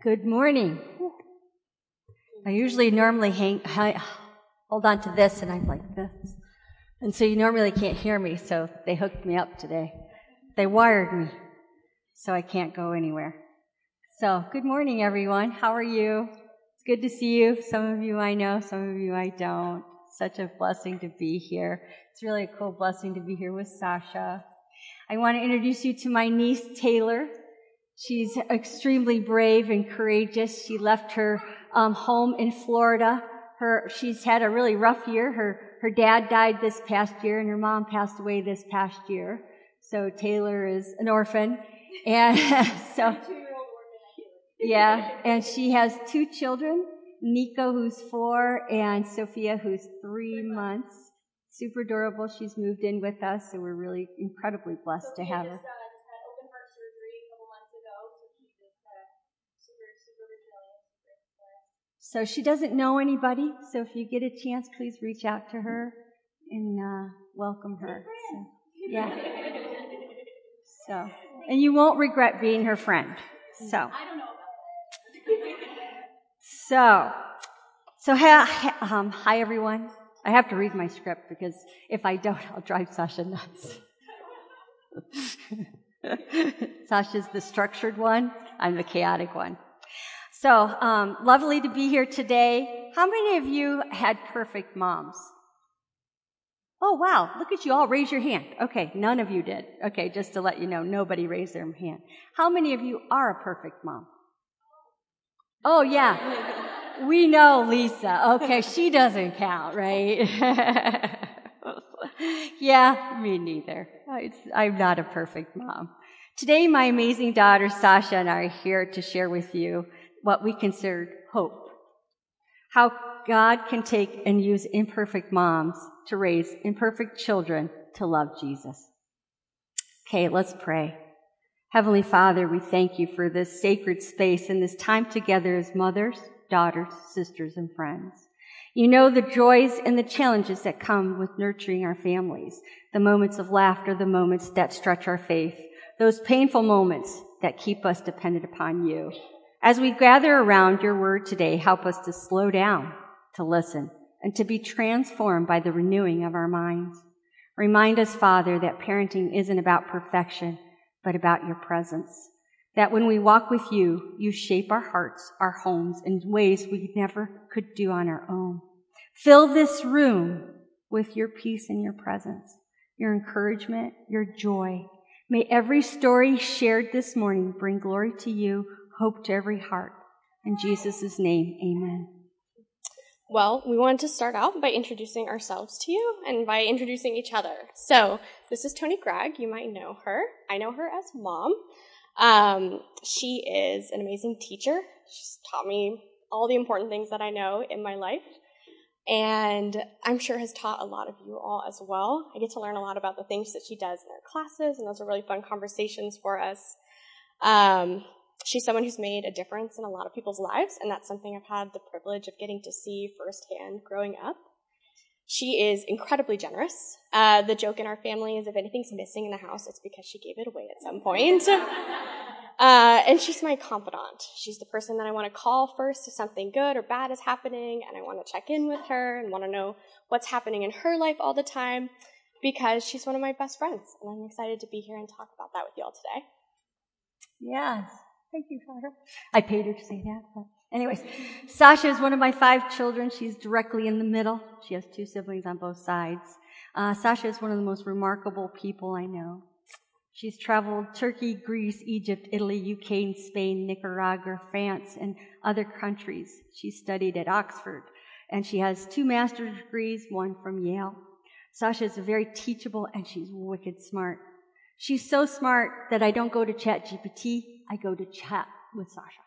Good morning. I usually normally hold on to this, and I'm like this. And so you normally can't hear me, so they hooked me up today. They wired me, so I can't go anywhere. So good morning, everyone. How are you? It's good to see you. Some of you I know, some of you I don't. Such a blessing to be here. It's really a cool blessing to be here with Sasha. I want to introduce you to my niece, Taylor. She's extremely brave and courageous. She left her home in Florida. She's had a really rough year. Her dad died this past year, and her mom passed away this past year. So Taylor is an orphan, and so yeah. And she has 2 children: Nico, who's 4, and Sophia, who's 3 months. Super adorable. She's moved in with us, so we're really incredibly blessed to have her. So she doesn't know anybody, so if you get a chance, please reach out to her and welcome her. So, yeah. So, and you won't regret being her friend. So. I don't know about that. So hi everyone. I have to read my script because if I don't, I'll drive Sasha nuts. Sasha's the structured one. I'm the chaotic one. So, lovely to be here today. How many of you had perfect moms? Oh, wow. Look at you all. Raise your hand. Okay, none of you did. Okay, just to let you know, nobody raised their hand. How many of you are a perfect mom? Oh, yeah. We know Lisa. Okay, she doesn't count, right? Yeah, me neither. I'm not a perfect mom. Today, my amazing daughter, Sasha, and I are here to share with you what we consider hope. How God can take and use imperfect moms to raise imperfect children to love Jesus. Okay, let's pray. Heavenly Father, we thank you for this sacred space and this time together as mothers, daughters, sisters, and friends. You know the joys and the challenges that come with nurturing our families, the moments of laughter, the moments that stretch our faith, those painful moments that keep us dependent upon you. As we gather around your word today, help us to slow down, to listen, and to be transformed by the renewing of our minds. Remind us, Father, that parenting isn't about perfection, but about your presence. That when we walk with you, you shape our hearts, our homes, in ways we never could do on our own. Fill this room with your peace and your presence, your encouragement, your joy. May every story shared this morning bring glory to you, hope to every heart. In Jesus' name, amen. Well, we wanted to start out by introducing ourselves to you and by introducing each other. So, this is Toni Gregg. You might know her. I know her as Mom. She is an amazing teacher. She's taught me all the important things that I know in my life. And I'm sure has taught a lot of you all as well. I get to learn a lot about the things that she does in her classes, and those are really fun conversations for us. She's someone who's made a difference in a lot of people's lives, and that's something I've had the privilege of getting to see firsthand growing up. She is incredibly generous. The joke in our family is if anything's missing in the house, it's because she gave it away at some point. And she's my confidant. She's the person that I want to call first if something good or bad is happening, and I want to check in with her and want to know what's happening in her life all the time because she's one of my best friends, and I'm excited to be here and talk about that with you all today. Yes. Thank you, Sasha. I paid her to say that. But anyways, Sasha is one of my 5 children. She's directly in the middle. She has 2 siblings on both sides. Sasha is one of the most remarkable people I know. She's traveled Turkey, Greece, Egypt, Italy, UK, and Spain, Nicaragua, France, and other countries. She studied at Oxford, and she has 2 master's degrees, 1 from Yale. Sasha is very teachable, and she's wicked smart. She's so smart that I don't go to ChatGPT. I go to chat with Sasha.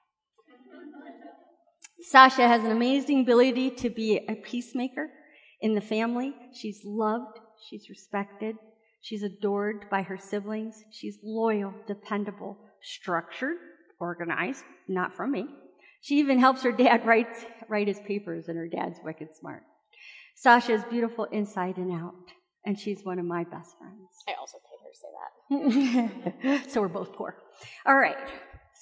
Sasha has an amazing ability to be a peacemaker in the family. She's loved. She's respected. She's adored by her siblings. She's loyal, dependable, structured, organized, not from me. She even helps her dad write his papers, and her dad's wicked smart. Sasha is beautiful inside and out, and she's one of my best friends. I also paid her to say that. So we're both poor. All right.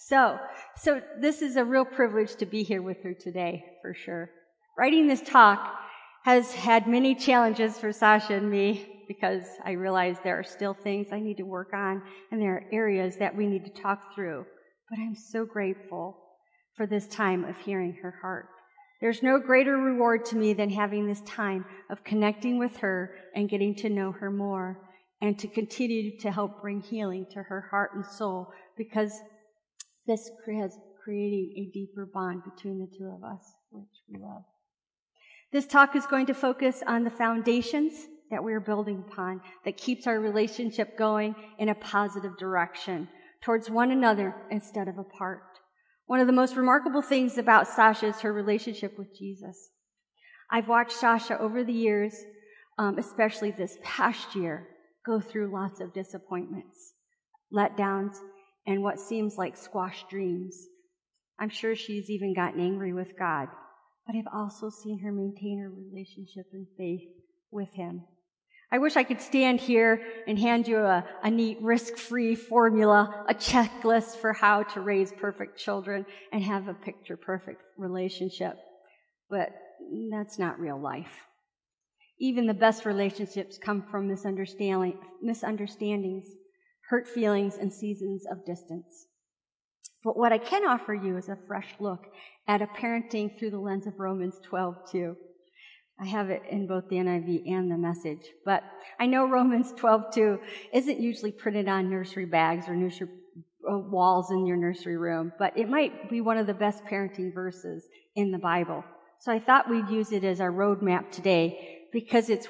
So this is a real privilege to be here with her today, for sure. Writing this talk has had many challenges for Sasha and me because I realize there are still things I need to work on and there are areas that we need to talk through. But I'm so grateful for this time of hearing her heart. There's no greater reward to me than having this time of connecting with her and getting to know her more and to continue to help bring healing to her heart and soul, because this has creating a deeper bond between the two of us, which we love. This talk is going to focus on the foundations that we're building upon that keeps our relationship going in a positive direction towards one another instead of apart. One of the most remarkable things about Sasha is her relationship with Jesus. I've watched Sasha over the years, especially this past year, go through lots of disappointments, letdowns, and what seems like squashed dreams. I'm sure she's even gotten angry with God, but I've also seen her maintain her relationship and faith with Him. I wish I could stand here and hand you a neat risk-free formula, a checklist for how to raise perfect children and have a picture-perfect relationship. But that's not real life. Even the best relationships come from misunderstandings, hurt feelings, and seasons of distance. But what I can offer you is a fresh look at a parenting through the lens of Romans 12:2. I have it in both the NIV and the Message. But I know Romans 12:2 isn't usually printed on nursery bags or nursery walls in your nursery room, but it might be one of the best parenting verses in the Bible. So I thought we'd use it as our roadmap today because if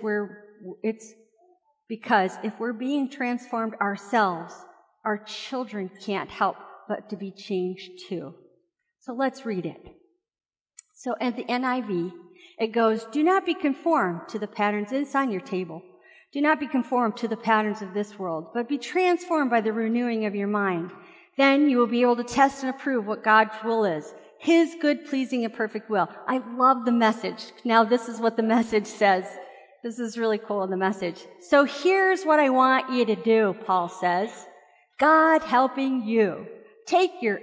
we're being transformed ourselves, our children can't help but to be changed too. So let's read it. So at the NIV, it goes, "Do not be conformed to the patterns," it's on your table. "Do not be conformed to the patterns of this world, but be transformed by the renewing of your mind. Then you will be able to test and approve what God's will is, His good, pleasing, and perfect will." I love the Message. Now this is what the Message says. This is really cool in the Message. "So here's what I want you to do," Paul says. God helping you. Take your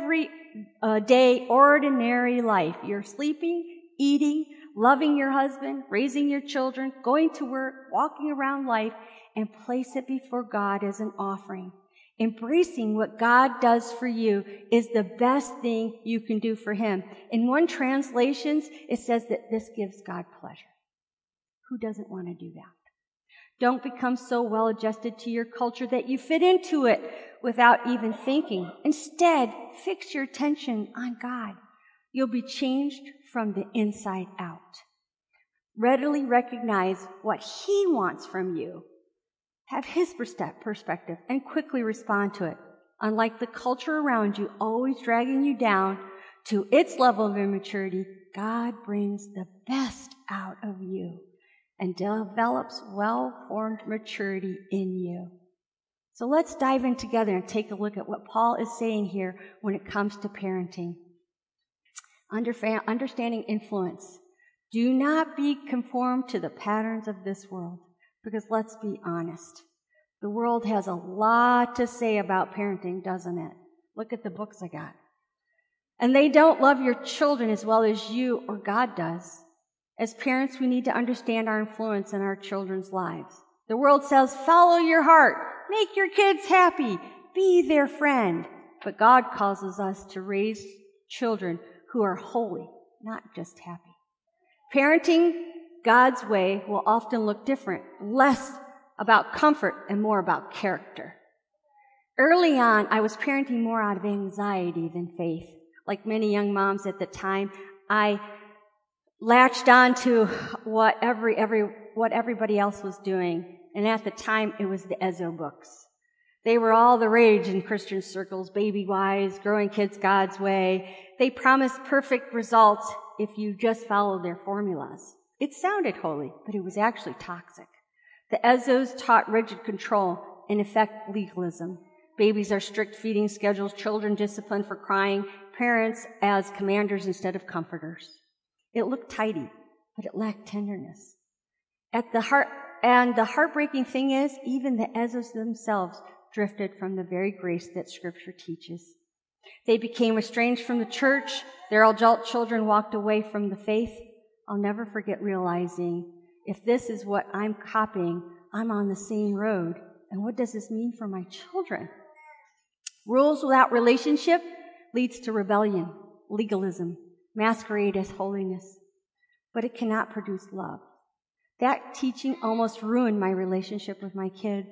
everyday ordinary life. You're sleeping, eating, loving your husband, raising your children, going to work, walking around life, and place it before God as an offering. Embracing what God does for you is the best thing you can do for Him. In one translation, it says that this gives God pleasure. Who doesn't want to do that? Don't become so well adjusted to your culture that you fit into it without even thinking. Instead, fix your attention on God. You'll be changed from the inside out. Readily recognize what He wants from you. Have His perspective and quickly respond to it. Unlike the culture around you always dragging you down to its level of immaturity, God brings the best out of you and develops well-formed maturity in you. So let's dive in together and take a look at what Paul is saying here when it comes to parenting. Understanding influence. Do not be conformed to the patterns of this world, because let's be honest, the world has a lot to say about parenting, doesn't it? Look at the books I got. And they don't love your children as well as you or God does. As parents, we need to understand our influence in our children's lives. The world says, follow your heart, make your kids happy, be their friend. But God causes us to raise children who are holy, not just happy. Parenting God's way will often look different, less about comfort and more about character. Early on, I was parenting more out of anxiety than faith. Like many young moms at the time, I latched on to what everybody else was doing. And at the time, it was the Ezo books. They were all the rage in Christian circles, Baby Wise, Growing Kids God's Way. They promised perfect results if you just followed their formulas. It sounded holy, but it was actually toxic. The Ezos taught rigid control, in effect, legalism. Babies are strict feeding schedules, children disciplined for crying, parents as commanders instead of comforters. It looked tidy, but it lacked tenderness. And the heartbreaking thing is, even the Ezos themselves drifted from the very grace that Scripture teaches. They became estranged from the church. Their adult children walked away from the faith. I'll never forget realizing, if this is what I'm copying, I'm on the same road. And what does this mean for my children? Rules without relationship leads to rebellion, legalism, masquerade as holiness. But it cannot produce love. That teaching almost ruined my relationship with my kids.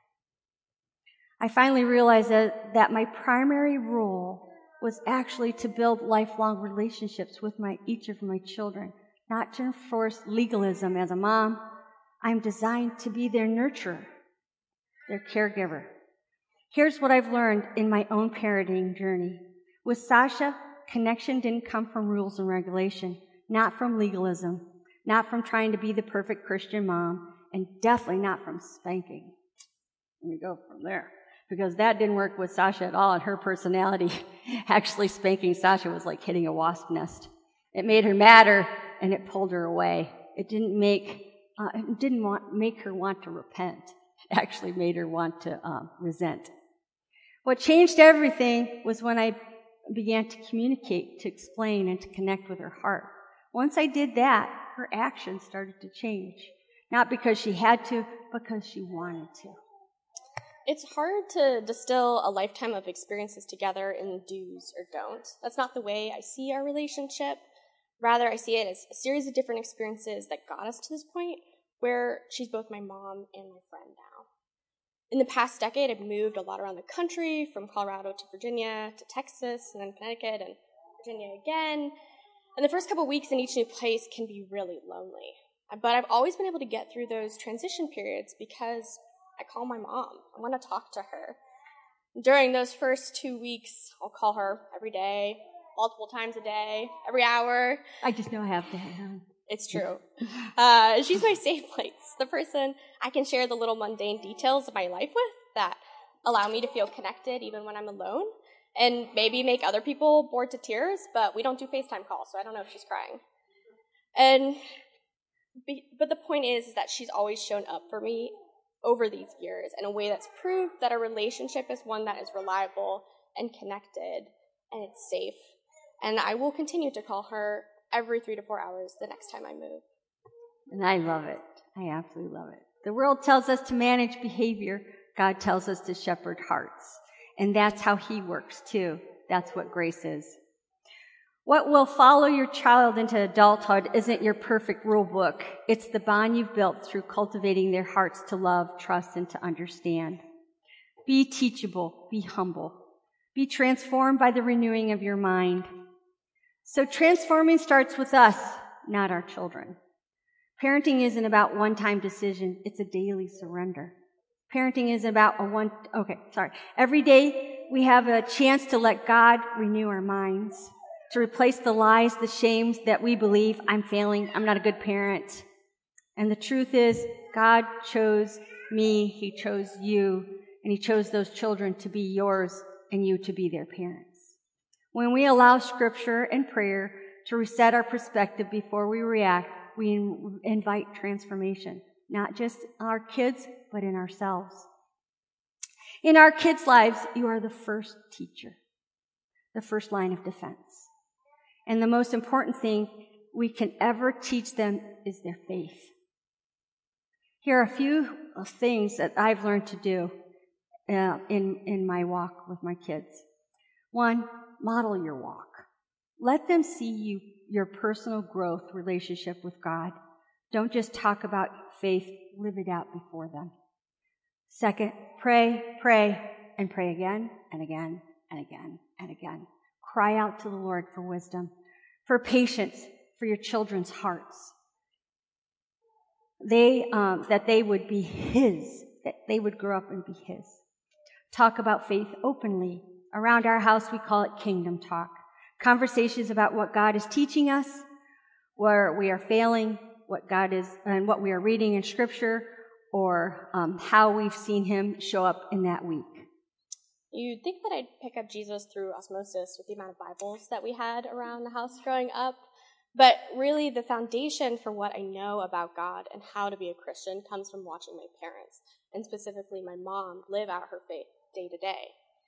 I finally realized that my primary role was actually to build lifelong relationships with each of my children, not to enforce legalism as a mom. I'm designed to be their nurturer, their caregiver. Here's what I've learned in my own parenting journey. With Sasha, connection didn't come from rules and regulation, not from legalism, not from trying to be the perfect Christian mom, and definitely not from spanking. Let me go from there, because that didn't work with Sasha at all, and her personality. Actually, spanking Sasha was like hitting a wasp nest. It made her madder, and it pulled her away. It didn't make her want to repent. It actually made her want to resent. What changed everything was when I began to communicate, to explain, and to connect with her heart. Once I did that, her actions started to change. Not because she had to, but because she wanted to. It's hard to distill a lifetime of experiences together in do's or don'ts. That's not the way I see our relationship. Rather, I see it as a series of different experiences that got us to this point where she's both my mom and my friend now. In the past decade, I've moved a lot around the country, from Colorado to Virginia to Texas, and then Connecticut and Virginia again. And the first couple weeks in each new place can be really lonely. But I've always been able to get through those transition periods because I call my mom. I want to talk to her. During those first 2 weeks, I'll call her every day, multiple times a day, every hour. I just know I have to have. It's true. She's my safe place, the person I can share the little mundane details of my life with that allow me to feel connected even when I'm alone, and maybe make other people bored to tears, but we don't do FaceTime calls, so I don't know if she's crying. But the point is that she's always shown up for me over these years in a way that's proved that our relationship is one that is reliable and connected, and it's safe. And I will continue to call her every 3 to 4 hours the next time I move. And I love it. I absolutely love it. The world tells us to manage behavior. God tells us to shepherd hearts. And that's how He works too. That's what grace is. What will follow your child into adulthood isn't your perfect rule book. It's the bond you've built through cultivating their hearts to love, trust, and to understand. Be teachable. Be humble. Be transformed by the renewing of your mind. So transforming starts with us, not our children. Parenting isn't about one-time decision. It's a daily surrender. Parenting is about every day we have a chance to let God renew our minds, to replace the lies, the shames that we believe, I'm failing, I'm not a good parent. And the truth is, God chose me, He chose you, and He chose those children to be yours and you to be their parents. When we allow Scripture and prayer to reset our perspective before we react, we invite transformation, not just our kids, but in ourselves. In our kids' lives, you are the first teacher, the first line of defense. And the most important thing we can ever teach them is their faith. Here are a few things that I've learned to do in my walk with my kids. 1, model your walk. Let them see your personal growth relationship with God. Don't just talk about faith, live it out before them. 2, pray, and pray again and again and again and again. Cry out to the Lord for wisdom, for patience, for your children's hearts. That they would be His, that they would grow up and be His. Talk about faith openly. Around our house, we call it kingdom talk. Conversations about what God is teaching us, where we are failing, what God is, and what we are reading in Scripture, or how we've seen Him show up in that week. You'd think that I'd pick up Jesus through osmosis with the amount of Bibles that we had around the house growing up, but really the foundation for what I know about God and how to be a Christian comes from watching my parents, and specifically my mom, live out her faith day to day.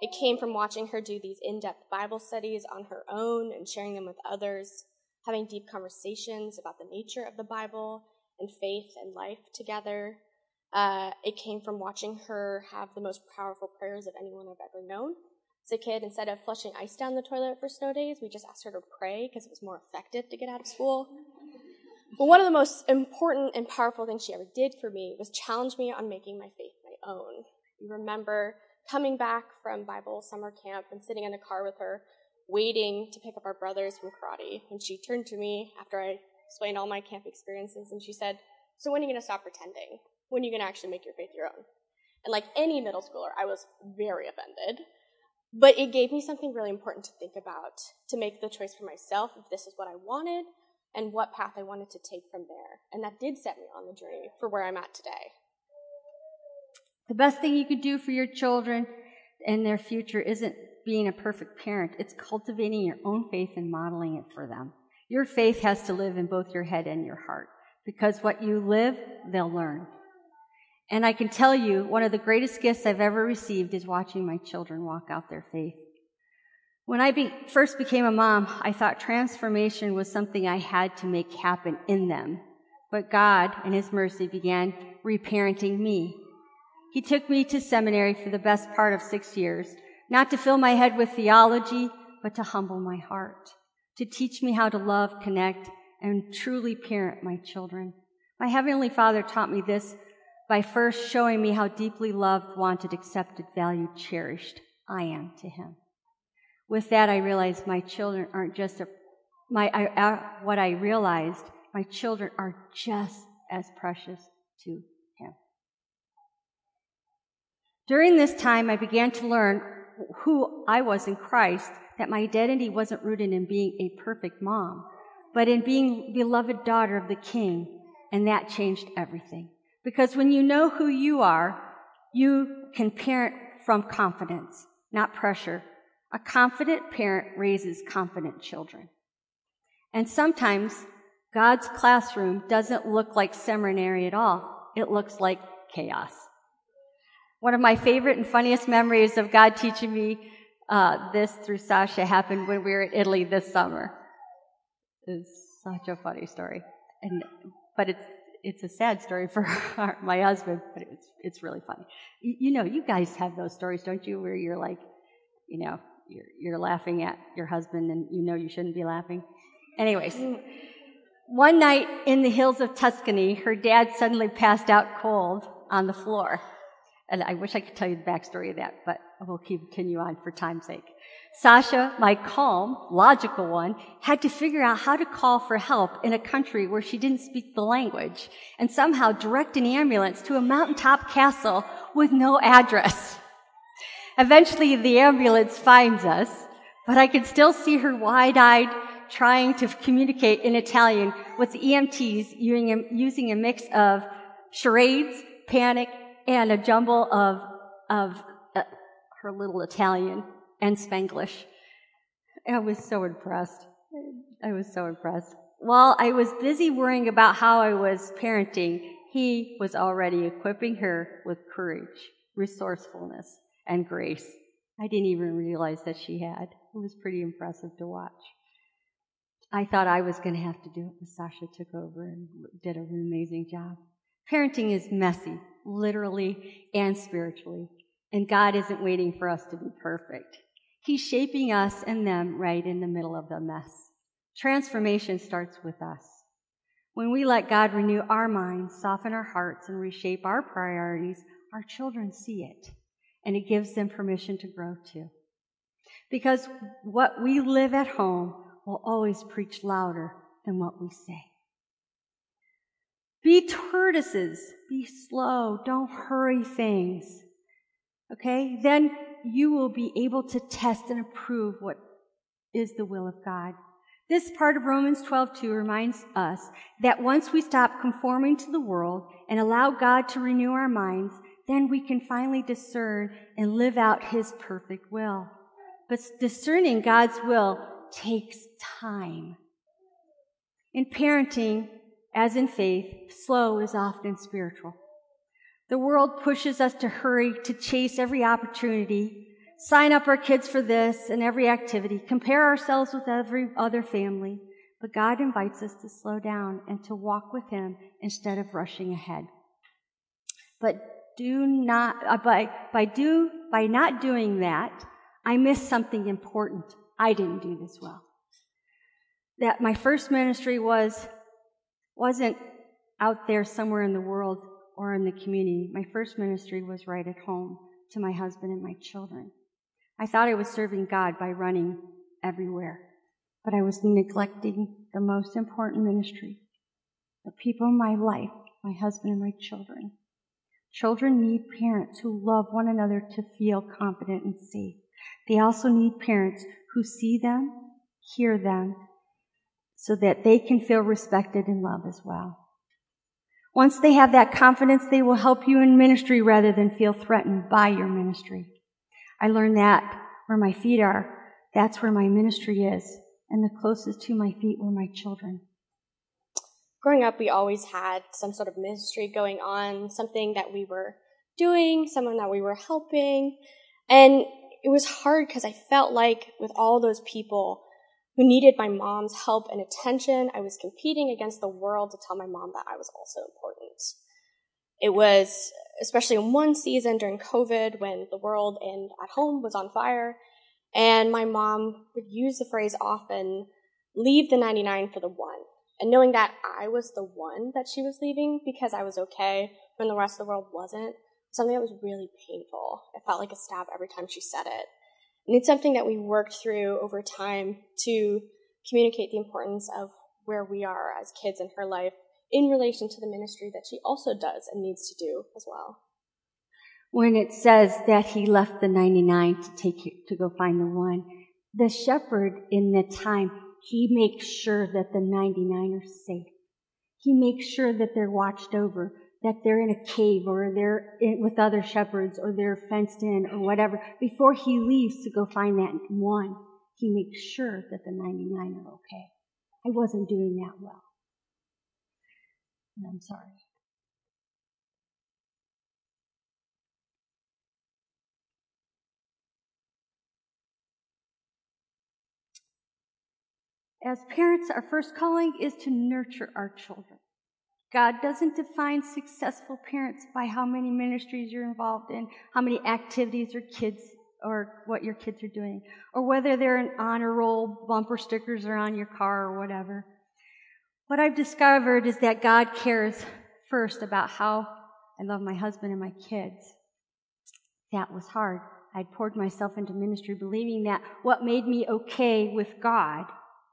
It came from watching her do these in-depth Bible studies on her own and sharing them with others, having deep conversations about the nature of the Bible and faith and life together. It came from watching her have the most powerful prayers of anyone I've ever known. As a kid, instead of flushing ice down the toilet for snow days, we just asked her to pray because it was more effective to get out of school. But one of the most important and powerful things she ever did for me was challenge me on making my faith my own. You remember coming back from Bible summer camp and sitting in the car with her, waiting to pick up our brothers from karate. And she turned to me after I explained all my camp experiences, and she said, "So when are you going to stop pretending? When are you going to actually make your faith your own?" And like any middle schooler, I was very offended. But it gave me something really important to think about, to make the choice for myself if this is what I wanted and what path I wanted to take from there. And that did set me on the journey for where I'm at today. The best thing you could do for your children and their future isn't being a perfect parent. It's cultivating your own faith and modeling it for them. Your faith has to live in both your head and your heart, because what you live, they'll learn. And I can tell you, one of the greatest gifts I've ever received is watching my children walk out their faith. When I first became a mom, I thought transformation was something I had to make happen in them. But God, in His mercy, began reparenting me. He took me to seminary for the best part of 6 years, not to fill my head with theology, but to humble my heart, to teach me how to love, connect, and truly parent my children. My Heavenly Father taught me this by first showing me how deeply loved, wanted, accepted, valued, cherished I am to Him. With that, I realized my children aren't just what I realized, my children are just as precious to Him. During this time, I began to learn who I was in Christ, that my identity wasn't rooted in being a perfect mom, but in being beloved daughter of the King, and that changed everything. Because when you know who you are, you can parent from confidence, not pressure. A confident parent raises confident children. And sometimes God's classroom doesn't look like seminary at all. It looks like chaos. One of my favorite and funniest memories of God teaching me this through Sasha happened when we were in Italy this summer. It's such a funny story. But it's a sad story for my husband, but it's really funny. You guys have those stories, don't you, where you're like, you're laughing at your husband and you shouldn't be laughing. Anyways, one night in the hills of Tuscany, her dad suddenly passed out cold on the floor. And I wish I could tell you the backstory of that, but we'll continue on for time's sake. Sasha, my calm, logical one, had to figure out how to call for help in a country where she didn't speak the language and somehow direct an ambulance to a mountaintop castle with no address. Eventually, the ambulance finds us, but I could still see her wide-eyed trying to communicate in Italian with the EMTs using a mix of charades, panic, and a jumble of her little Italian and Spanglish. I was so impressed. While I was busy worrying about how I was parenting, He was already equipping her with courage, resourcefulness, and grace. I didn't even realize that she had. It was pretty impressive to watch. I thought I was going to have to do it, but Sasha took over and did an amazing job. Parenting is messy, literally and spiritually, and God isn't waiting for us to be perfect. He's shaping us and them right in the middle of the mess. Transformation starts with us. When we let God renew our minds, soften our hearts, and reshape our priorities, our children see it, and it gives them permission to grow too. Because what we live at home will always preach louder than what we say. Be tortoises. Be slow. Don't hurry things. Okay? Then you will be able to test and approve what is the will of God. This part of Romans 12:2 reminds us that once we stop conforming to the world and allow God to renew our minds, then we can finally discern and live out His perfect will. But discerning God's will takes time. In parenting, as in faith, slow is often spiritual. The world pushes us to hurry, to chase every opportunity. sign up our kids for this and every activity, compare ourselves with every other family. But God invites us to slow down and to walk with Him instead of rushing ahead. But by not doing that, I missed something important. I didn't do this well. That my first ministry wasn't out there somewhere in the world or in the community. My first ministry was right at home to my husband and my children. I thought I was serving God by running everywhere, but I was neglecting the most important ministry, the people in my life, my husband and my children. Children need parents who love one another to feel confident and safe. They also need parents who see them, hear them, so that they can feel respected and loved as well. Once they have that confidence, they will help you in ministry rather than feel threatened by your ministry. I learned that where my feet are, that's where my ministry is, and the closest to my feet were my children. Growing up, we always had some sort of ministry going on, something that we were doing, someone that we were helping, and it was hard because I felt like with all those people who needed my mom's help and attention, I was competing against the world to tell my mom that I was also important. It was, especially in one season during COVID when the world and at home was on fire, and my mom would use the phrase often, leave the 99 for the one. And knowing that I was the one that she was leaving because I was okay when the rest of the world wasn't, something that was really painful. It felt like a stab every time she said it. And it's something that we worked through over time to communicate the importance of where we are as kids in her life in relation to the ministry that she also does and needs to do as well. When it says that he left the 99 to go find the one, the shepherd in the time, he makes sure that the 99 are safe. He makes sure that they're watched over, that they're in a cave or they're with other shepherds or they're fenced in or whatever. Before he leaves to go find that one, he makes sure that the 99 are okay. I wasn't doing that well. And I'm sorry. As parents, our first calling is to nurture our children. God doesn't define successful parents by how many ministries you're involved in, how many activities or what your kids are doing, or whether they're an honor roll, bumper stickers are on your car or whatever. What I've discovered is that God cares first about how I love my husband and my kids. That was hard. I'd poured myself into ministry believing that what made me okay with God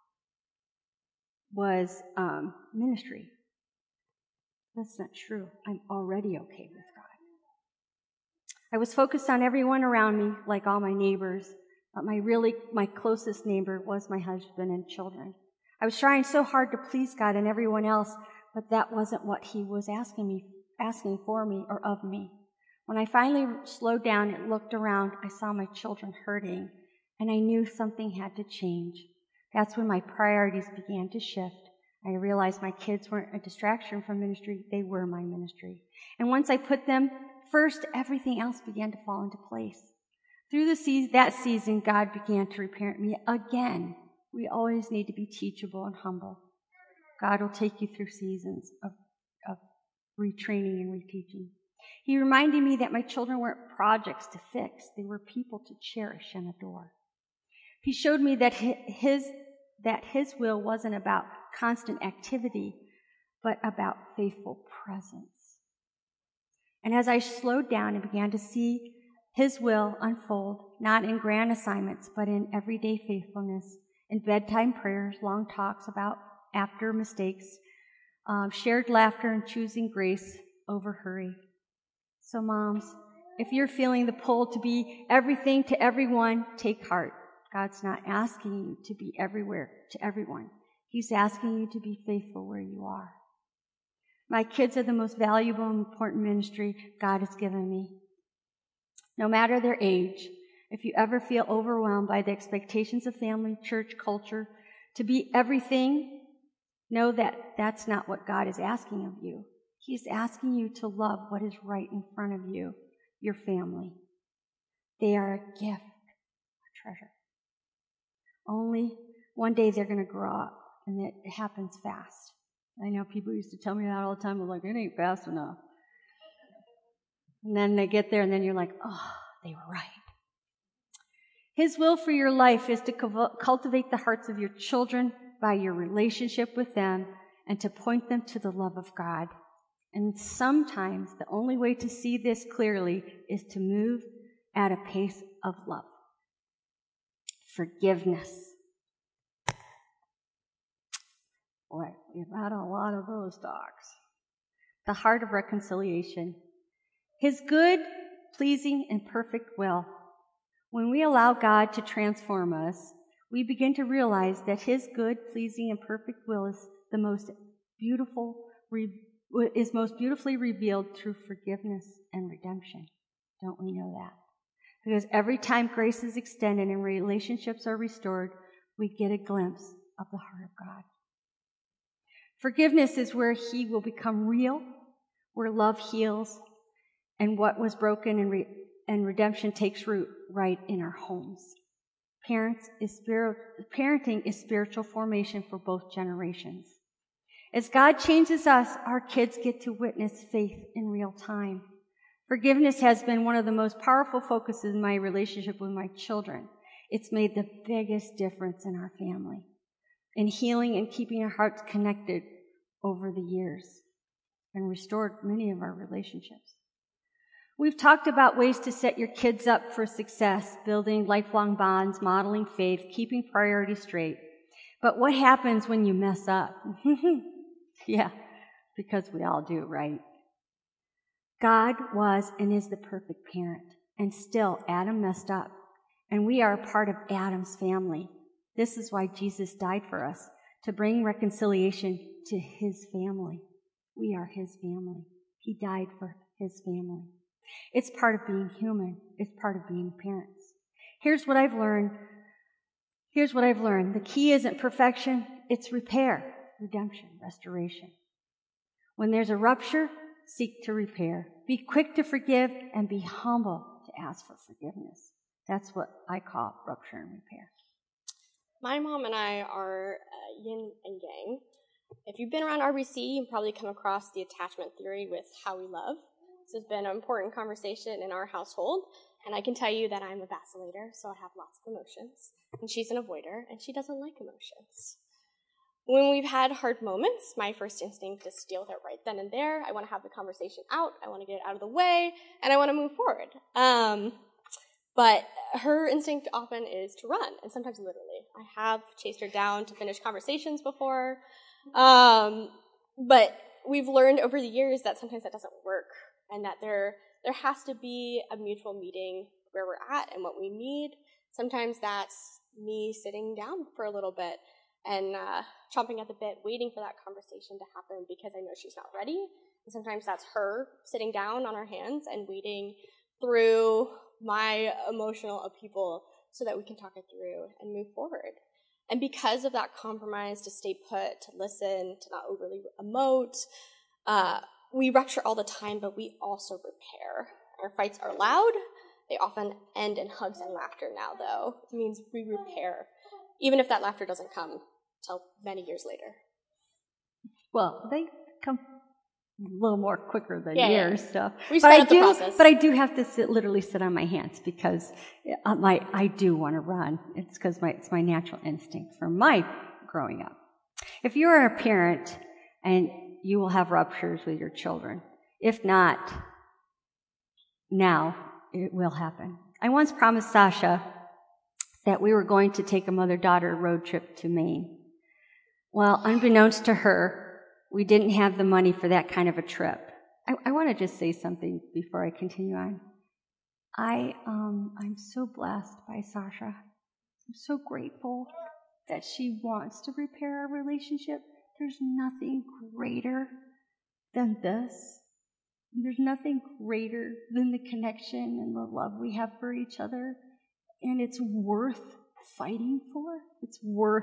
was ministry. That's not true. I'm already okay with God. I was focused on everyone around me, like all my neighbors, but my closest neighbor was my husband and children. I was trying so hard to please God and everyone else, but that wasn't what He was asking for me or of me. When I finally slowed down and looked around, I saw my children hurting, and I knew something had to change. That's when my priorities began to shift. I realized my kids weren't a distraction from ministry, they were my ministry. And once I put them first, everything else began to fall into place. Through that season, God began to reparent me again. We always need to be teachable and humble. God will take you through seasons of retraining and reteaching. He reminded me that my children weren't projects to fix. They were people to cherish and adore. He showed me that his will wasn't about constant activity, but about faithful presence. And as I slowed down and began to see His will unfold, not in grand assignments, but in everyday faithfulness, in bedtime prayers, long talks about after mistakes, shared laughter, and choosing grace over hurry. So moms, if you're feeling the pull to be everything to everyone, take heart. God's not asking you to be everywhere to everyone. He's asking you to be faithful where you are. My kids are the most valuable and important ministry God has given me. No matter their age, if you ever feel overwhelmed by the expectations of family, church, culture, to be everything, know that that's not what God is asking of you. He's asking you to love what is right in front of you, your family. They are a gift treasure. Only one day they're going to grow up, and it happens fast. I know people used to tell me that all the time. I'm like, it ain't fast enough. And then they get there, and then you're like, oh, they were right. His will for your life is to cultivate the hearts of your children by your relationship with them and to point them to the love of God. And sometimes the only way to see this clearly is to move at a pace of love. Forgiveness. Boy, we've had a lot of those talks. The heart of reconciliation. His good, pleasing, and perfect will. When we allow God to transform us, we begin to realize that His good, pleasing, and perfect will is most beautifully revealed through forgiveness and redemption. Don't we know that? Because every time grace is extended and relationships are restored, we get a glimpse of the heart of God. Forgiveness is where He will become real, where love heals, and what was broken and redemption takes root right in our homes. Parenting is spiritual formation for both generations. As God changes us, our kids get to witness faith in real time. Forgiveness has been one of the most powerful focuses in my relationship with my children. It's made the biggest difference in our family, in healing and keeping our hearts connected over the years, and restored many of our relationships. We've talked about ways to set your kids up for success, building lifelong bonds, modeling faith, keeping priorities straight. But what happens when you mess up? Yeah, because we all do, right? God was and is the perfect parent, and still Adam messed up, and we are a part of Adam's family. This is why Jesus died for us, to bring reconciliation to His family. We are His family. He died for His family. It's part of being human. It's part of being parents. Here's what I've learned. The key isn't perfection. It's repair, redemption, restoration. When there's a rupture, seek to repair. Be quick to forgive and be humble to ask for forgiveness. That's what I call rupture and repair. My mom and I are yin and yang. If you've been around RBC, you've probably come across the attachment theory with how we love. This has been an important conversation in our household, and I can tell you that I'm a vacillator, so I have lots of emotions, and she's an avoider, and she doesn't like emotions. When we've had hard moments, my first instinct is to deal with it right then and there. I want to have the conversation out, I want to get it out of the way, and I want to move forward. But her instinct often is to run, and sometimes literally. I have chased her down to finish conversations before, but we've learned over the years that sometimes that doesn't work, and that there has to be a mutual meeting where we're at and what we need. Sometimes that's me sitting down for a little bit and chomping at the bit, waiting for that conversation to happen because I know she's not ready. And sometimes that's her sitting down on her hands and waiting through my emotional upheaval so that we can talk it through and move forward. And because of that compromise to stay put, to listen, to not overly emote, we rupture all the time, but we also repair. Our fights are loud. They often end in hugs and laughter now, though. It means we repair, even if that laughter doesn't come till many years later. Well, they come a little more quicker than years. So. We sped up the process. But I do have to literally sit on my hands because I do want to run. It's because it's my natural instinct from my growing up. If you are a parent and you will have ruptures with your children. If not, now it will happen. I once promised Sasha that we were going to take a mother-daughter road trip to Maine. Well, unbeknownst to her, we didn't have the money for that kind of a trip. I want to just say something before I continue on. I'm so blessed by Sasha. I'm so grateful that she wants to repair our relationship. There's nothing greater than this. There's nothing greater than the connection and the love we have for each other. And it's worth fighting for. It's worth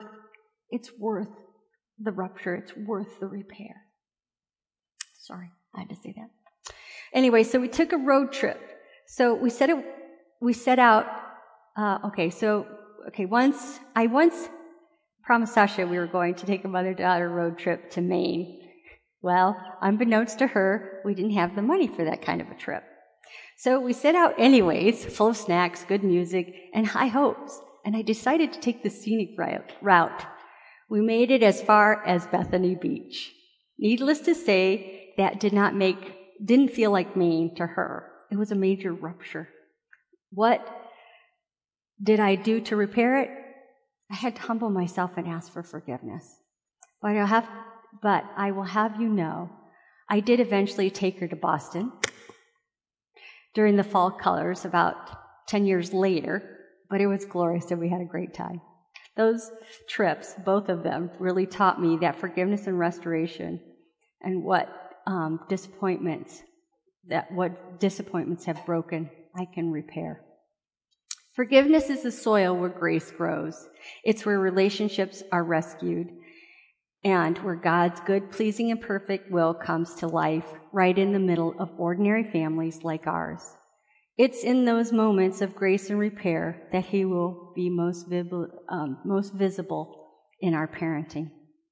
the rupture. It's worth the repair. Sorry, I had to say that. Anyway, so we took a road trip. So we set out Once promised Sasha we were going to take a mother-daughter road trip to Maine. Well, unbeknownst to her, we didn't have the money for that kind of a trip. So we set out anyways, full of snacks, good music, and high hopes, and I decided to take the scenic route. We made it as far as Bethany Beach. Needless to say, that didn't feel like Maine to her. It was a major rupture. What did I do to repair it? I had to humble myself and ask for forgiveness. But I will have you know, I did eventually take her to Boston during the fall colors about 10 years later, but it was glorious and we had a great time. Those trips, both of them, really taught me that forgiveness and restoration and what disappointments have broken, I can repair. Forgiveness is the soil where grace grows. It's where relationships are rescued and where God's good, pleasing, and perfect will comes to life right in the middle of ordinary families like ours. It's in those moments of grace and repair that He will be most visible in our parenting.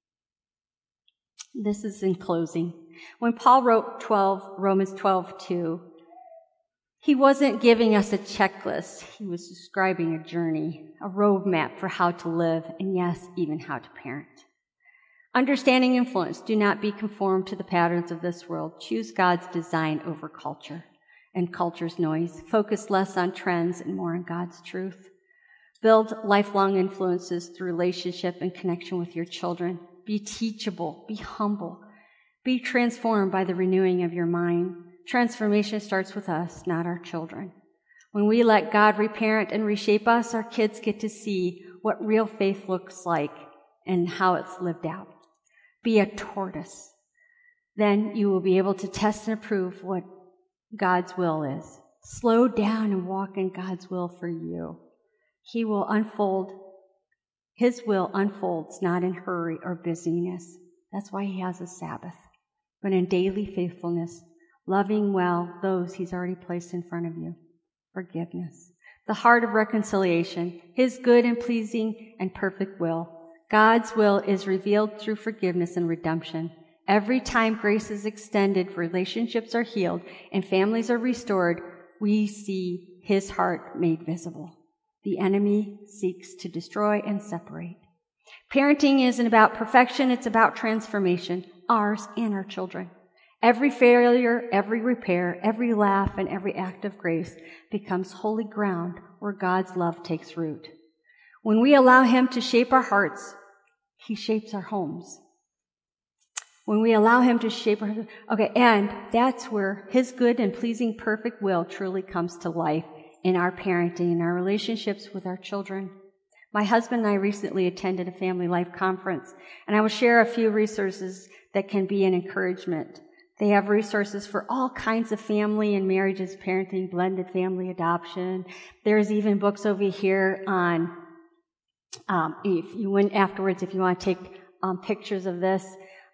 This is in closing. When Paul wrote Romans 12:2, he wasn't giving us a checklist. He was describing a journey, a roadmap for how to live, and yes, even how to parent. Understanding influence. Do not be conformed to the patterns of this world. Choose God's design over culture and culture's noise. Focus less on trends and more on God's truth. Build lifelong influences through relationship and connection with your children. Be teachable. Be humble. Be transformed by the renewing of your mind. Transformation starts with us, not our children. When we let God reparent and reshape us, our kids get to see what real faith looks like and how it's lived out. Be a tortoise. Then you will be able to test and approve what God's will is. Slow down and walk in God's will for you. He will unfold. His will unfolds not in hurry or busyness. That's why He has a Sabbath. But in daily faithfulness, loving well those He's already placed in front of you. Forgiveness. The heart of reconciliation. His good and pleasing and perfect will. God's will is revealed through forgiveness and redemption. Every time grace is extended, relationships are healed, and families are restored, we see His heart made visible. The enemy seeks to destroy and separate. Parenting isn't about perfection, it's about transformation, ours and our children. Every failure, every repair, every laugh, and every act of grace becomes holy ground where God's love takes root. When we allow Him to shape our hearts, He shapes our homes. When we allow Him to shape our... and that's where His good and pleasing perfect will truly comes to life in our parenting, in our relationships with our children. My husband and I recently attended a family life conference, and I will share a few resources that can be an encouragement. They have resources for all kinds of family and marriages, parenting, blended family adoption. There's even books over here on, if you want to take pictures of this,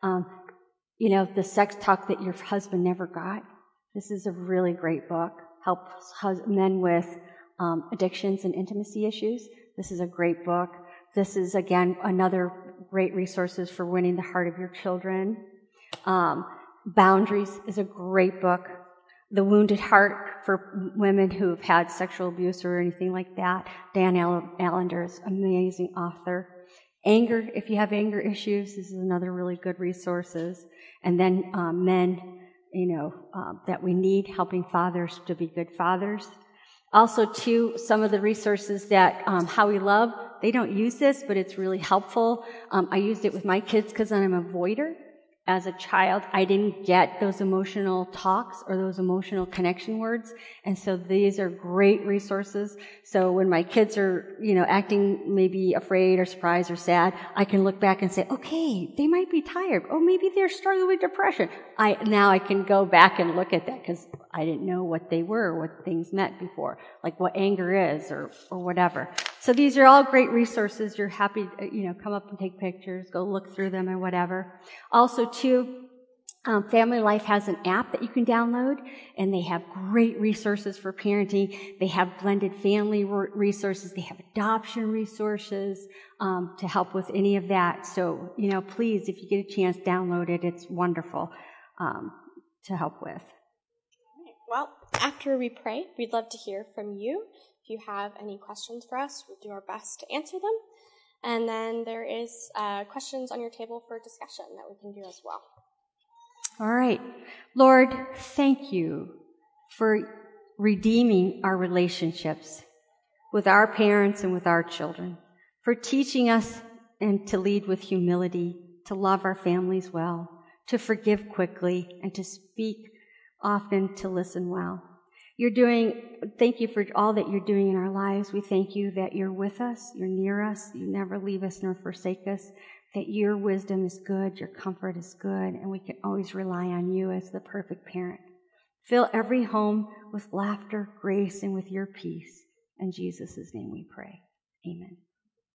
the sex talk that your husband never got. This is a really great book. Helps men with addictions and intimacy issues. This is a great book. This is, again, another great resources for winning the heart of your children. Boundaries is a great book. The Wounded Heart for women who have had sexual abuse or anything like that. Dan Allender is an amazing author. Anger, if you have anger issues, this is another really good resources. And then men, that we need, helping fathers to be good fathers. Also, too, some of the resources that How We Love, they don't use this, but it's really helpful. I used it with my kids because I'm a avoider. As a child, I didn't get those emotional talks or those emotional connection words. And so these are great resources. So when my kids are, acting maybe afraid or surprised or sad, I can look back and say, okay, they might be tired. Oh, maybe they're struggling with depression. Now I can go back and look at that because I didn't know what they were, what things meant before, like what anger is or whatever. So these are all great resources. You're happy, come up and take pictures, go look through them or whatever. Also, too, Family Life has an app that you can download, and they have great resources for parenting. They have blended family resources. They have adoption resources to help with any of that. So, please, if you get a chance, download it. It's wonderful to help with. Well, after we pray, we'd love to hear from you. If you have any questions for us, we'll do our best to answer them. And then there is questions on your table for discussion that we can do as well. All right. Lord, thank you for redeeming our relationships with our parents and with our children, for teaching us and to lead with humility, to love our families well, to forgive quickly, and to speak often, to listen well. Thank you for all that you're doing in our lives. We thank you that you're with us, you're near us, you never leave us nor forsake us, that your wisdom is good, your comfort is good, and we can always rely on you as the perfect parent. Fill every home with laughter, grace, and with your peace. In Jesus' name we pray. Amen.